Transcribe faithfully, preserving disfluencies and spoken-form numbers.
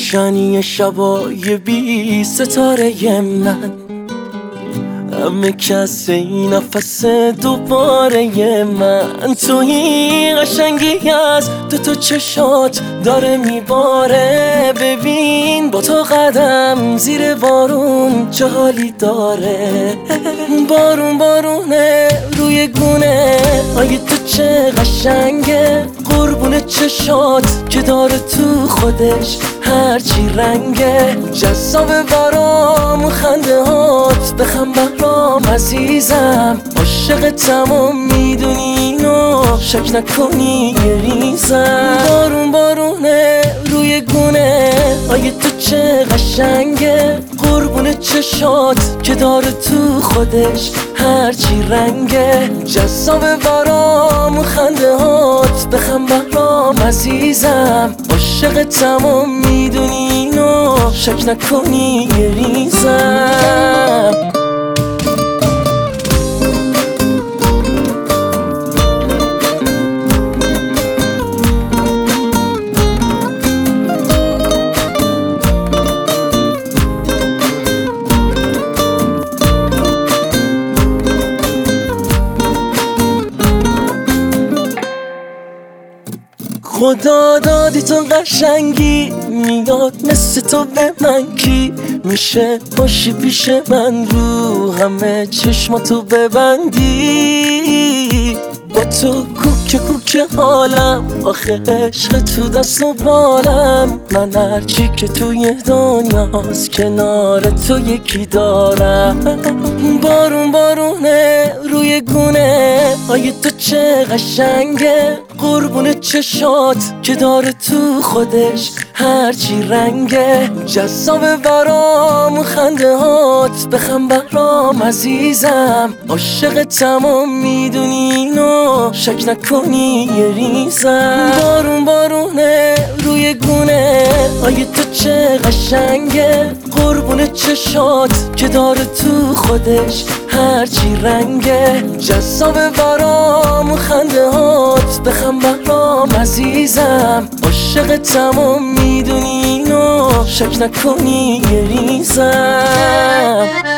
روشنی شبای بی ستاره من، همه کس این نفس دوباره من. توی قشنگی از دو تا چشات داره میباره. ببین با تو قدم زیر بارون چه حالی داره. بارون بارونه روی گونه آی تو چه قشنگه. قربون چشات که داره تو خودش هرچی رنگه. جذاب برام خنده هات بخم برام عزیزم. عاشقتم و میدونی اینو شک نکنی یه ریزم. بارون بارونه روی گونه آی تو چه قشنگه. قربون چشات که داره تو خودش هرچی رنگه. جذاب برام خنده هات بخم برام عزیزم. عاشقتم و میدونی اینو شک نکنی یه ریزم. خدا دادی تو قشنگی، میاد مثل تو به من کی میشه باشی پیش من. رو همه چشماتو ببندی، با تو کوکه کوکه حالم. آخه عشق تو دست و بالم. من هرچی که توی دنیاست کنار تو یکی دارم. بارون بارونه روی گونه آی تو چه قشنگه. قربون چشات که داره تو خودش هرچی رنگه. جذاب برام خنده هات بخم برام عزیزم. عاشقتم و میدونی اینو شک نکنی یه ریزم. بارون بارونه روی گونه آی تو چه قشنگه. قربون چشات که داره تو خودش هرچی رنگه. جذاب برام خنده هات بخم برام عزیزم. عاشقتم و میدونی اینو شک نکنی یه ریزم.